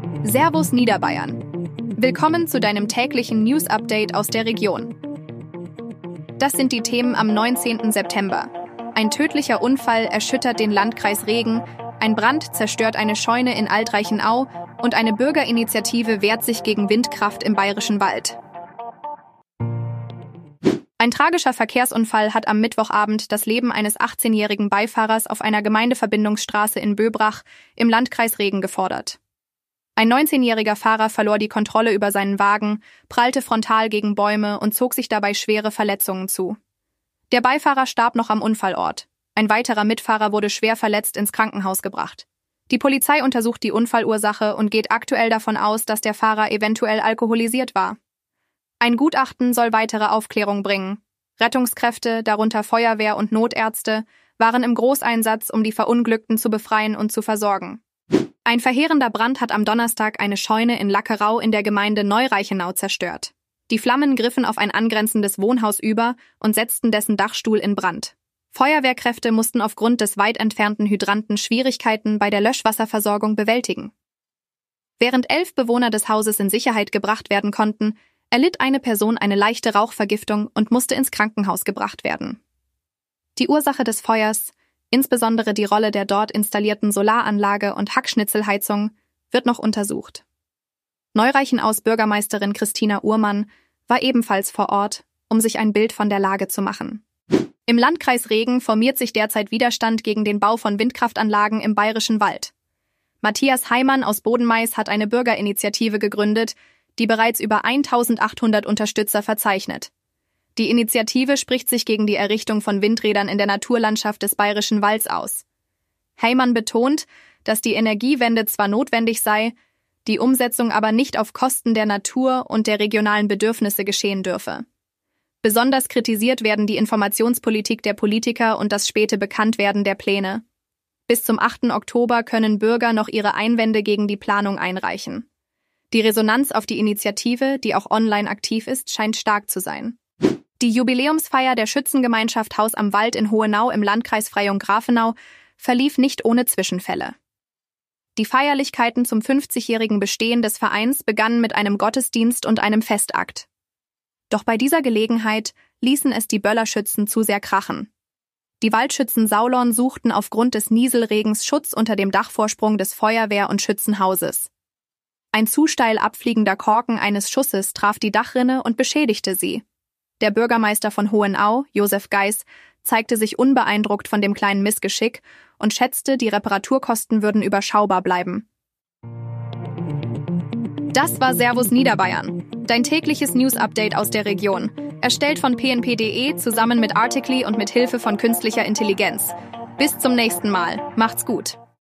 Servus Niederbayern. Willkommen zu deinem täglichen News-Update aus der Region. Das sind die Themen am 19. September. Ein tödlicher Unfall erschüttert den Landkreis Regen, ein Brand zerstört eine Scheune in Altreichenau und eine Bürgerinitiative wehrt sich gegen Windkraft im Bayerischen Wald. Ein tragischer Verkehrsunfall hat am Mittwochabend das Leben eines 18-jährigen Beifahrers auf einer Gemeindeverbindungsstraße in Böbrach im Landkreis Regen gefordert. Ein 19-jähriger Fahrer verlor die Kontrolle über seinen Wagen, prallte frontal gegen Bäume und zog sich dabei schwere Verletzungen zu. Der Beifahrer starb noch am Unfallort. Ein weiterer Mitfahrer wurde schwer verletzt ins Krankenhaus gebracht. Die Polizei untersucht die Unfallursache und geht aktuell davon aus, dass der Fahrer eventuell alkoholisiert war. Ein Gutachten soll weitere Aufklärung bringen. Rettungskräfte, darunter Feuerwehr und Notärzte, waren im Großeinsatz, um die Verunglückten zu befreien und zu versorgen. Ein verheerender Brand hat am Donnerstag eine Scheune in Lackerau in der Gemeinde Neureichenau zerstört. Die Flammen griffen auf ein angrenzendes Wohnhaus über und setzten dessen Dachstuhl in Brand. Feuerwehrkräfte mussten aufgrund des weit entfernten Hydranten Schwierigkeiten bei der Löschwasserversorgung bewältigen. Während 11 Bewohner des Hauses in Sicherheit gebracht werden konnten, erlitt eine Person eine leichte Rauchvergiftung und musste ins Krankenhaus gebracht werden. Die Ursache des Feuers, insbesondere die Rolle der dort installierten Solaranlage und Hackschnitzelheizung, wird noch untersucht. Neureichenaus Bürgermeisterin Christina Uhrmann war ebenfalls vor Ort, um sich ein Bild von der Lage zu machen. Im Landkreis Regen formiert sich derzeit Widerstand gegen den Bau von Windkraftanlagen im Bayerischen Wald. Matthias Heimann aus Bodenmais hat eine Bürgerinitiative gegründet, die bereits über 1800 Unterstützer verzeichnet. Die Initiative spricht sich gegen die Errichtung von Windrädern in der Naturlandschaft des Bayerischen Walds aus. Heimann betont, dass die Energiewende zwar notwendig sei, die Umsetzung aber nicht auf Kosten der Natur und der regionalen Bedürfnisse geschehen dürfe. Besonders kritisiert werden die Informationspolitik der Politiker und das späte Bekanntwerden der Pläne. Bis zum 8. Oktober können Bürger noch ihre Einwände gegen die Planung einreichen. Die Resonanz auf die Initiative, die auch online aktiv ist, scheint stark zu sein. Die Jubiläumsfeier der Schützengemeinschaft Haus am Wald in Hohenau im Landkreis Freyung-Grafenau verlief nicht ohne Zwischenfälle. Die Feierlichkeiten zum 50-jährigen Bestehen des Vereins begannen mit einem Gottesdienst und einem Festakt. Doch bei dieser Gelegenheit ließen es die Böllerschützen zu sehr krachen. Die Waldschützen Saulon suchten aufgrund des Nieselregens Schutz unter dem Dachvorsprung des Feuerwehr- und Schützenhauses. Ein zu steil abfliegender Korken eines Schusses traf die Dachrinne und beschädigte sie. Der Bürgermeister von Hohenau, Josef Geis, zeigte sich unbeeindruckt von dem kleinen Missgeschick und schätzte, die Reparaturkosten würden überschaubar bleiben. Das war Servus Niederbayern, dein tägliches News-Update aus der Region, erstellt von pnp.de zusammen mit Articly und mit Hilfe von künstlicher Intelligenz. Bis zum nächsten Mal. Macht's gut.